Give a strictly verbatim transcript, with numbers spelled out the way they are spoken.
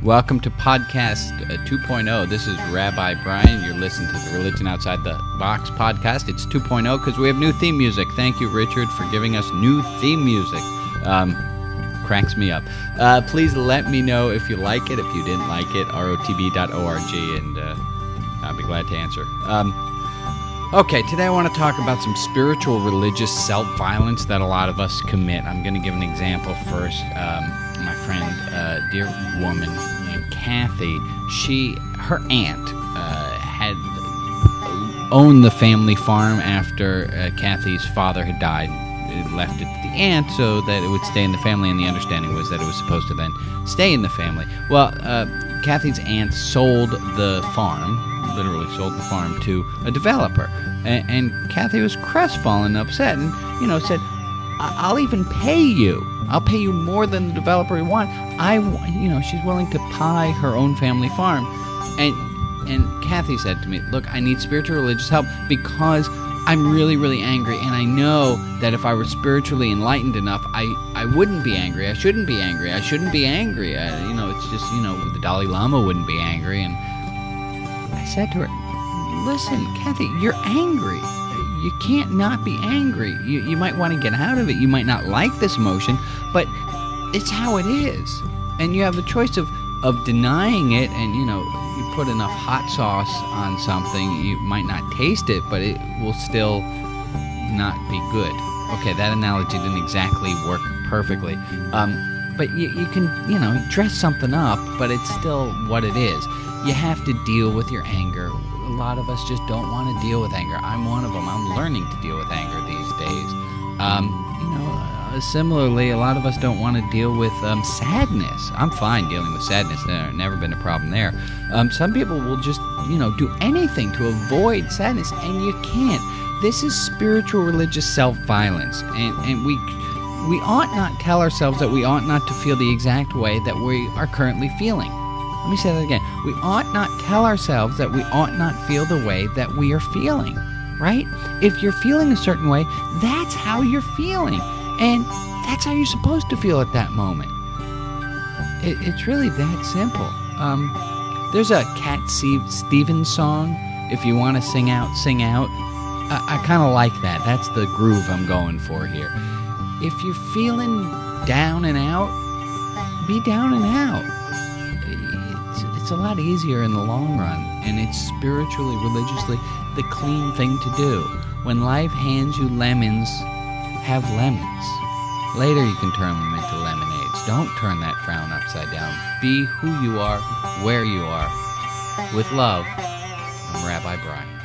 Welcome to Podcast uh, two point oh. This is Rabbi Brian. You're listening to the Religion Outside the Box podcast. It's two point oh because we have new theme music. Thank you, Richard, for giving us new theme music. Um, cracks me up. Uh, please let me know if you like it. If you didn't like it, R O T B dot org, and uh, I'll be glad to answer. Um, okay, today I want to talk about some spiritual religious self-violence that a lot of us commit. I'm going to give an example first. Um, my friend, uh, dear woman named Kathy, she, her aunt uh, had owned the family farm after uh, Kathy's father had died. It left it to the aunt so that it would stay in the family, and the understanding was that it was supposed to then stay in the family. Well, uh, Kathy's aunt sold the farm, literally sold the farm to a developer, and, and Kathy was crestfallen and upset, and, you know, said, I'll even pay you. I'll pay you more than the developer would want. I, you know, she's willing to buy her own family farm. And and Kathy said to me, look, I need spiritual religious help because I'm really, really angry. And I know that if I were spiritually enlightened enough, I, I wouldn't be angry. I shouldn't be angry. I shouldn't be angry. I, you know, it's just, you know, the Dalai Lama wouldn't be angry. And I said to her, listen, Kathy, you're angry. You can't not be angry. You, you might want to get out of it. You might not like this emotion, but it's how it is. And you have the choice of, of denying it, and, you know, you put enough hot sauce on something, you might not taste it, but it will still not be good. Okay, that analogy didn't exactly work perfectly. Um, but you, you can, you know, dress something up, but it's still what it is. You have to deal with your anger. A lot of us just don't want to deal with anger. I'm one of them. I'm learning to deal with anger these days. Um, you know, uh, similarly, a lot of us don't want to deal with um, sadness. I'm fine dealing with sadness. There's never been a problem there. Um, some people will just, you know, do anything to avoid sadness, and you can't. This is spiritual religious self-violence, and, and we we ought not tell ourselves that we ought not to feel the exact way that we are currently feeling. Let me say that again. We ought not tell ourselves that we ought not feel the way that we are feeling, right? If you're feeling a certain way, that's how you're feeling. And that's how you're supposed to feel at that moment. It, it's really that simple. Um, there's a Cat Stevens song, If You Want to Sing Out, Sing Out. I, I kind of like that. That's the groove I'm going for here. If you're feeling down and out, be down and out. It's a lot easier in the long run, and it's spiritually, religiously the clean thing to do. When life hands you lemons, have lemons. Later you can turn them into lemonades. Don't turn that frown upside down. Be who you are, where you are. With love, I'm Rabbi Brian.